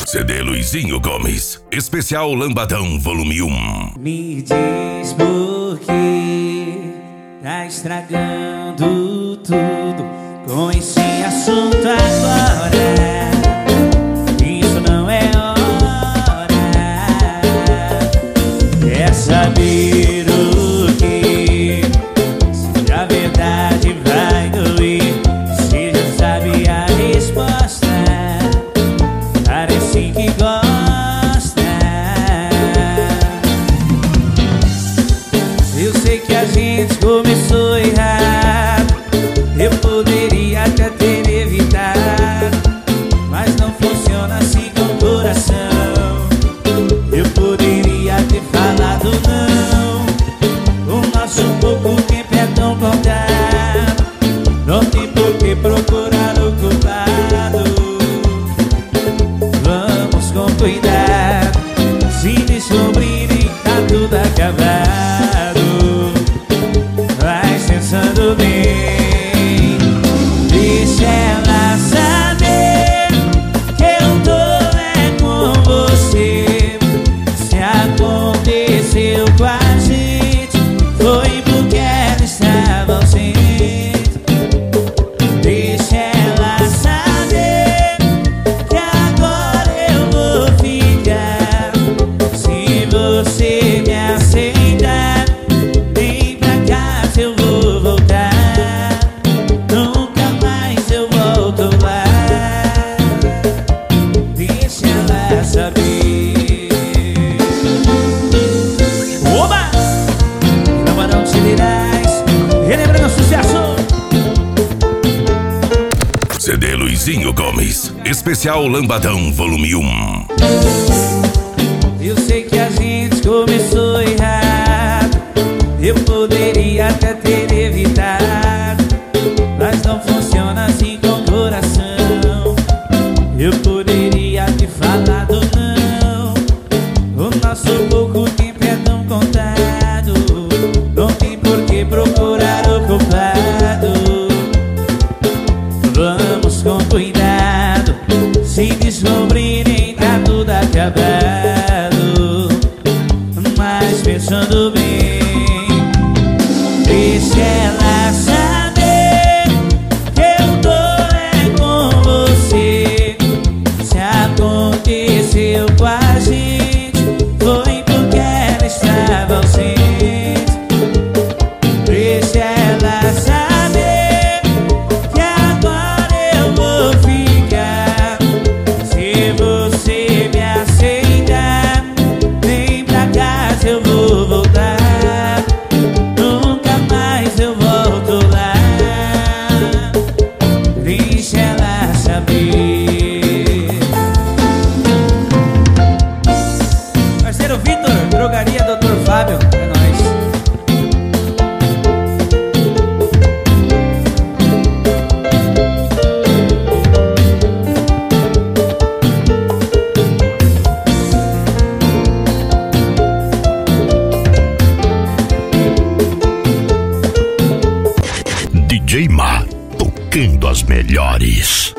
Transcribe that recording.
CD Luizinho Gomes, especial Lambadão Volume 1. Me diz por que tá estragando tudo com esse assunto agora. Isso não é hora. Quer saber o que? Se a verdade vai doer, você já sabe a resposta. Parece que gosta. Eu sei que a gente começou errado. Eu poderia até ter evitado, mas não funciona assim com o coração. Eu poderia ter falado não. O nosso pouco tempo é tão contado. Não tem por que procurar o culpado. Vamos com cuidado. Se descobrirem, tá tudo acabado. Vai pensando bem. Deixa ela saber que eu tô com você. Se aconteceu com a gente, foi porque ela estava ausente. Deixa ela saber que agora eu vou ficar. Se você me aceitar, vem pra casa, eu vou voltar. Nunca mais eu volto lá. Deixa ela saber. Oba! Lambadão de Siderais, relembrando o sucesso. CD Luizinho Gomes, especial Lambadão Volume 1. Eu sei que a gente começou errado. Eu poderia até ter evitado, mas não funciona assim com o coração. Eu poderia ter falado não. O nosso pouco tempo é tão contado. Não tem por que procurar o culpado. Vamos com cuidado. Se descobrirem, tá tudo acabado. Mas pensando bem, deixa ela saber que eu tô com você. Se aconteceu com a gente, foi porque ela estava ausente. Deixa ela saber que agora eu vou ficar. Se você me aceitar, vem pra casa, eu vou voltar. Nunca mais eu volto lá. Deixa ela saber. Parceiro Vitor, drogaria Dr. Fábio, é nóis. DJ Má, tocando as melhores.